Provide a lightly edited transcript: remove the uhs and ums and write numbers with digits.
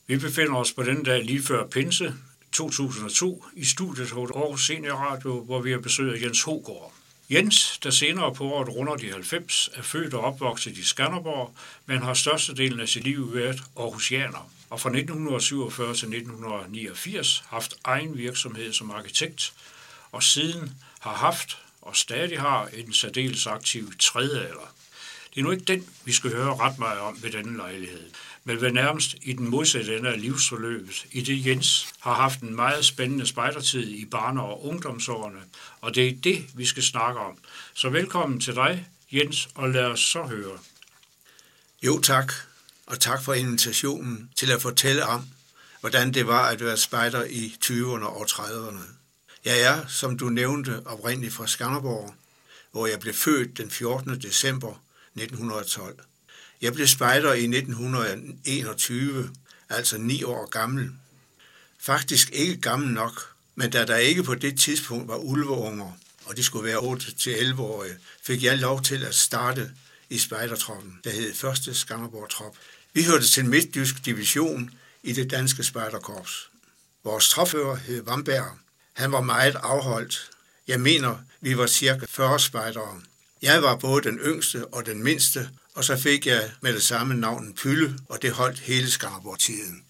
Vi befinder os på denne dag lige før Pinse 2002 i studiet hos Aarhus Senior Radio, hvor vi har besøg af Jens Hougaard. Jens, der senere på året runder de 90, er født og opvokset i Skanderborg, men har størstedelen af sit liv været aarhusianer, og fra 1947 til 1989 haft egen virksomhed som arkitekt, og siden har haft og stadig har en særdeles aktiv tredjealder. Det er nu ikke den, vi skal høre ret meget om ved denne lejlighed, men ved nærmest i den modsatte ende af livsforløbet, i det Jens har haft en meget spændende spejdertid i barne- og ungdomsårene, og det er det, vi skal snakke om. Så velkommen til dig, Jens, og lad os så høre. Jo, tak, og tak for invitationen til at fortælle om, hvordan det var at være spejder i 20'erne og 30'erne. Jeg er, som du nævnte, oprindeligt fra Skanderborg, hvor jeg blev født den 14. december 1912. Jeg blev spejder i 1921, altså 9 år gammel. Faktisk ikke gammel nok, men da der ikke på det tidspunkt var ulveunger, og de skulle være 8-11-årige, fik jeg lov til at starte i spejdertroppen, der hed 1. Skanderborg-trop. Vi hørte til Midtjysk Division i det danske spejderkorps. Vores tropfører hed Vamberg. Han var meget afholdt. Jeg mener, vi var cirka 40 spejdere. Jeg var både den yngste og den mindste, og så fik jeg med det samme navn Pylle, og det holdt hele Skanderborg-tiden.